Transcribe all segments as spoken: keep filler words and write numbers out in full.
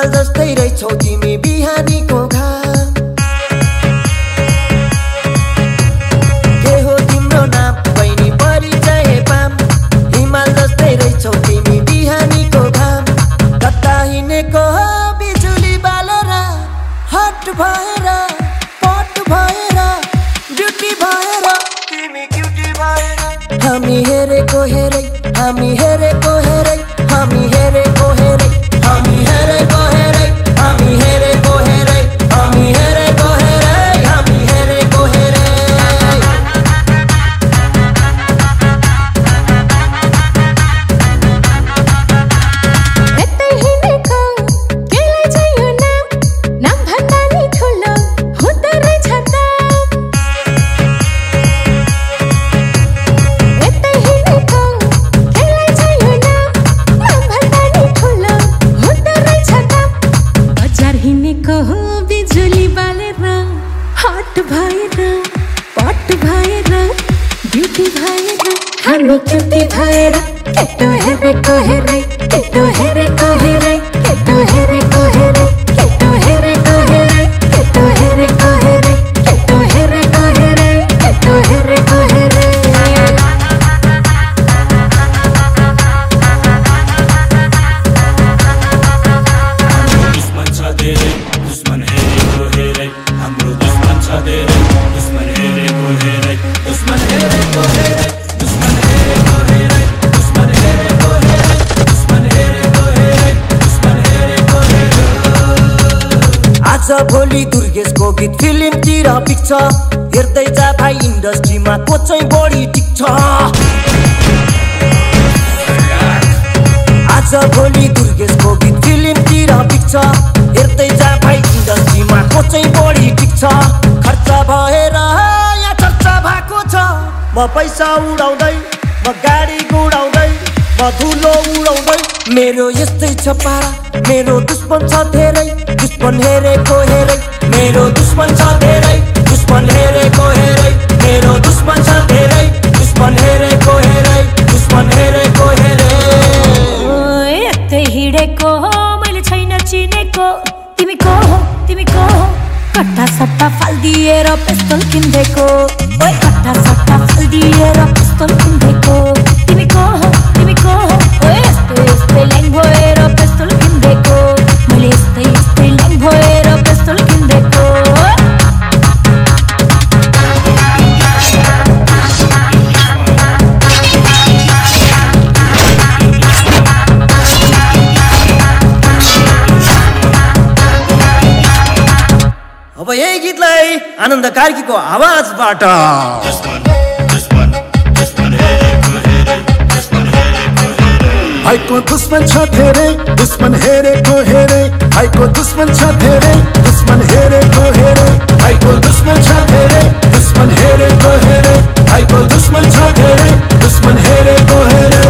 हिमाल जस्तै रहेछौ तिमी बिहानीको घाम के हो तिम्रो नाम बहिनी परिचय पाम हिमाल जस्तै रहेछौ तिमी बिहानीको घाम कता हिँडेको हो बिजुली बालेर हट भएर पट भएर ब्युटी भएर तिमी क्युटी भएर हामी हेरेको हेरै हामी हेरेको हेरै हामी हेरेको हेरै हामी हेरेको हेरै हामी हेरेको हेरै हामी हेरेको हेरै हामी हेरेको हेरै यतै हिँडेको केलाई चाहियो नाम नाम भन्दा नि ठुलो हुँदो रहेछ दाम यतै हिँडेको केलाई चाहियो नाम नाम भन्दा नि ठुलो हुँदो रहेछ दाम बजार हिँडेको हो बिजुली बालेर हट भएर पट भएर ब्युटी भएर हामी क्युटी भएर केटो हेरेको हेरै केटो हेरेको हेरै केटो हेरेको हेरै केटो हेरेको हेरै केटो हेरेको हेरै केटो हेरेको हेरै केटो हेरेको हेरै दुश्मन छ धेरै दुश्मन हेरेको हेरै हाम्रो दुश्मन छ धेरै दुश्मन हेरेको हेरै दुश्मन हेरेको हेरै दुश्मन हेरेको हेरै दुश्मन हेरेको हेरै दुश्मन हेरेको हेरै दुश्मन हेरेको हेरै आज भोलि दुर्गेशको गीत फिल्मतिर पिक्छ हेर्दै जा भाइ इन्डस्ट्रीमा को चाहिँ बढी टिक्छ आज भोलि दुर्गेशको गीत फिल्मतिर पिक्छ हेर्दै जा भाइ इन्डस्ट्रीमा को चाहिँ बढी टिक्छ खर्च भएर यहाँ चर्चा भएको छ म पैसा उडाउँदै म गाडी गुडाउँदै म धुलो उडाउँदै मेरो यस्तै छ पारा मेरो दुश्मन छ धेरै दुश्मन हेरेको हेरै मेरो दुश्मन छ धेरै दुश्मन हेरेको हेरै मेरो दुश्मन छ धेरै दुश्मन हेरेको हेरै दुश्मन हेरेको हेरै यतै हिँडेको हो मैले छैन चिनेको तिमी को हो तिमी को हो कट्टा सट्टा फालिदिएर पिस्तोल किन्देको ओइ कट्टा सट्टा फालिदिएर पिस्तोल किन्देको तिमी को हो तिमी को हो ओइ यस्तै यस्तै ल्याङ भएर पिस्तोल किन्देको मैले यस्तै यस्तै ल्याङ भएर पिस्तोल किन्देको अब यही गीतलाई आनन्द कार्कीको आवाजबाट भाइको दुश्मन छ धेरै दुश्मन हेरेको हेरै भाइको दुश्मन छ धेरै दुश्मन हेरेको हेरै भाइको दुश्मन छ धेरै दुश्मन हेरेको हेरै भाइको दुश्मन छ धेरै दुश्मन हेरेको हेरै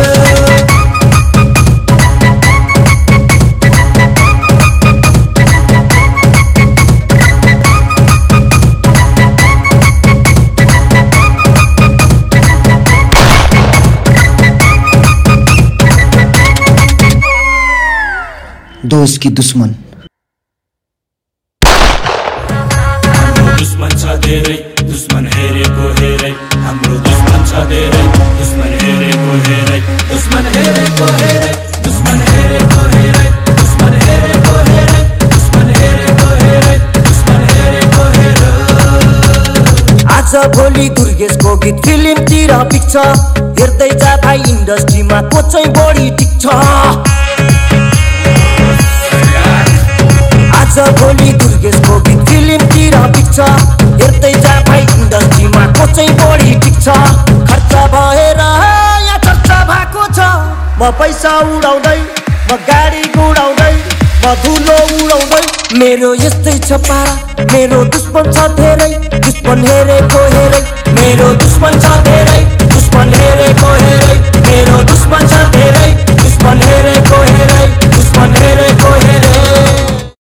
दोस्त की दुश्मन दुश्मन छ धेरै दुश्मन हेरेको हेरै हाम्रो दुश्मन छ धेरै दुश्मन हेरेको हेरै दुश्मन हेरेको हेरै दुश्मन हेरेको हेरै दुश्मन हेरेको हेरै दुश्मन हेरेको हेरै दुश्मन हेरेको हेरै आज भोलि दुर्गेशको गीत फिल्मतिर पिक्छ हेर्दै जा भाइ इन्डस्ट्रीमा को चाहिँ बढी टिक्छ आज भोलि दुर्गेशको गीत फिल्मतिर पिक्छ हेर्दै जा भाइ इन्डस्ट्रीमा को चाहिँ बढी टिक्छ खर्च भएर यहाँ चर्चा भएको छ म पैसा उडाउँदै म गाडी गुडाउँदै म धुलो उडाउँदै मेरो यस्तै छ पारा मेरो दुश्मन छ धेरै दुश्मन हेरेको हेरै मेरो दुश्मन छ धेरै दुश्मन हेरेको हेरै मेरो दुश्मन छ धेरै दुश्मन हेरेको हेरै दुश्मन